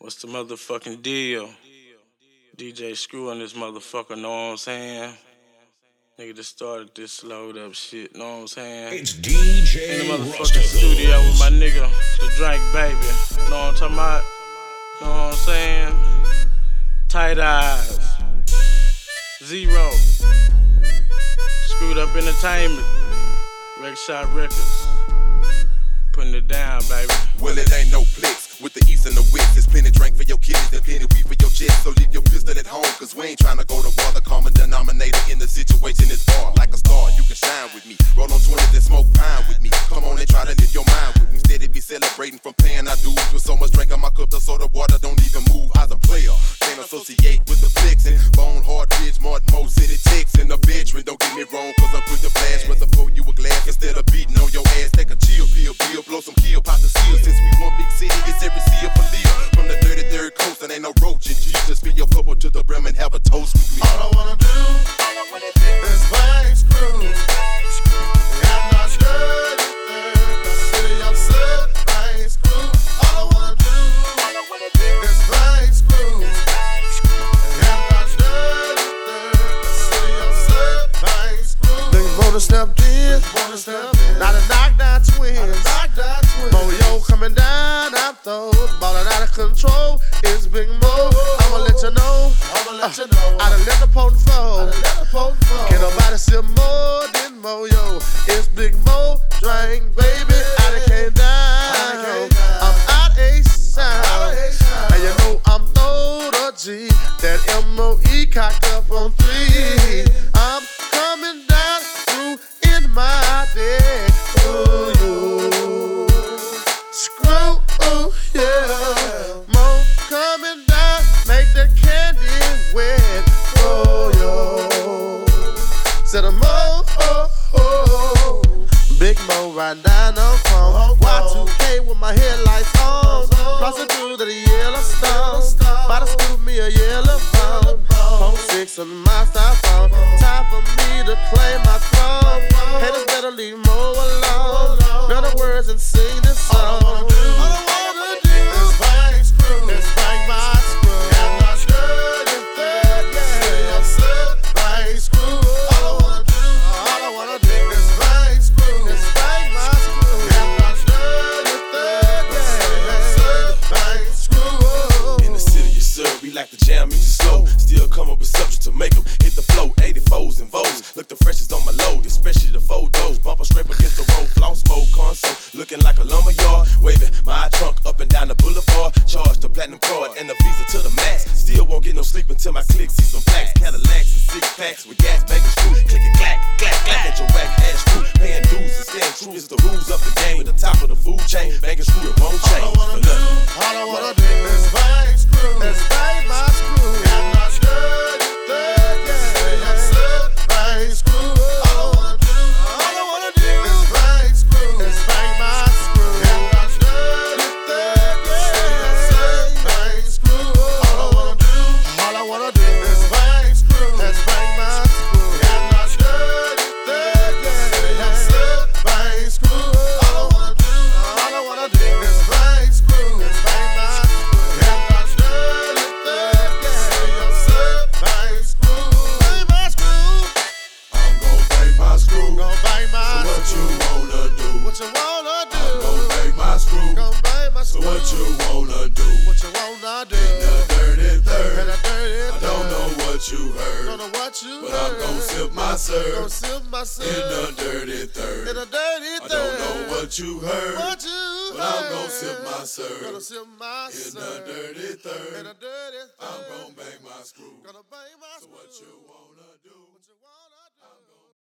What's the motherfucking deal? DJ Screw on this motherfucker, know what I'm saying? Nigga just started this slowed up shit, know what I'm saying? It's DJ in the motherfucking studio with my nigga, the Drink Baby. Know what I'm talking about? Know what I'm saying? Tight Eyes. Zero. Screwed Up Entertainment. Rec Shop Records. Putting it down, baby. Well, it ain't no flex with the east and the west. There's plenty drink for your kids and plenty weed for your jets. So leave your pistol at home, cause we ain't tryna go to war. The common denominator in the situation is bar. Like a star, you can shine with me. Roll on 20s and smoke pine with me. Come on and try to live your mind with me. Steady be celebrating from paying our dues. With so much drink on my cup, the soda water don't even move. As a player, can't associate with the flexing. Bone hard ridge, Martin Mo City Tex in the bedroom. Don't get me wrong, cause I'm quick to blast. Rather pour you a glass instead of beating on your ass. Take a chill pill, blow some kill, pop the seal. Since we one big city, it's every seal for Leo. From the 33rd coast, and ain't no roach in G. Just fill your cup up to the brim and have a toast with me. All I wanna do is bang screw. I'm not scared of the city of Sud, bang screw. All I wanna do is bang screw. I'm not scared of the city of Sud, bang screw. Niggas wanna step in, not a knockdown twin. Moyo coming down, I'm throwed, ballin' out of control. It's Big Mo. I'ma let you know. I done let the potent flow. Can't nobody see more than Moyo. It's Big Mo, Drink Baby. I done came down. I'm out A-Sound. And you know I'm throwed a G. That M-O-E cocked up on 3. I'm coming down through in my day. Ooh, you screw, ooh, yeah. Mo coming down, make the candy wet. Oh, yo. Said a Mo, oh, oh. Big Mo riding down on chrome. Y2K with my headlights on. Crossing through to the Yellowstone. About to scoop me a yellow bone. Pump 6 on my styrofoam. Time for me to claim my throne. Haters better leave Mo alone. Learn the words and sing this song. All I wanna do is bang screw. Is bang my screw. I'm not scared of that. Yeah, I'm set. Bang screw. All I wanna do is bang screw. Is bang my screw. I'm not scared of that. Yeah, I'm set. Bang screw. In the city, yes sir, we like to jam music slow. Still come up with subjects to make them hit the flow. 84s and Vogues, look the freshest on my load. Especially the photos, bumper scrape against the road. Floss mode console, looking like a lumberyard. Waving my trunk up and down the boulevard. Charge the platinum card and the visa to the max. Still won't get no sleep until my click see some plaques. Cadillacs and 6-packs with gas banging screw. Click it, clack, clack, clack at your whack ass crew. Paying dues and staying true is the rules of the game. At the top of the food chain, banging screw, it won't change. All I wanna do is bang screw. Is bang my screw. I'm not scared of that. Yeah, I'm set. Bang screw. All I wanna do is bang screw. Is bang my screw. I'm not scared of that. Yeah, I'm set. Bang screw. All I wanna do is bang screw. Is bang my screw. I'm not scared of that. Yeah, I'm set. Bang screw. All I wanna do is bang screw. Is bang my screw. I'm not scared of that. Yeah, I'm set. Bang screw. Bang my screw. I'm gon' bang my screw. Gon' bang my So what you wanna do? What you wanna do? I'm gon' bang my screw. Gon' bang my So screw. what you wanna do? What you wanna do? The dirty In third. a dirty I don't third. know what you Don't heard, know what you but I'm gon' sip my Gon' serve sip my in syrup. the dirty In third. a dirty I third. don't know what you heard, What you but I'm gon' heard. sip my Gonna serve sip my in the syrup. dirty In third. a dirty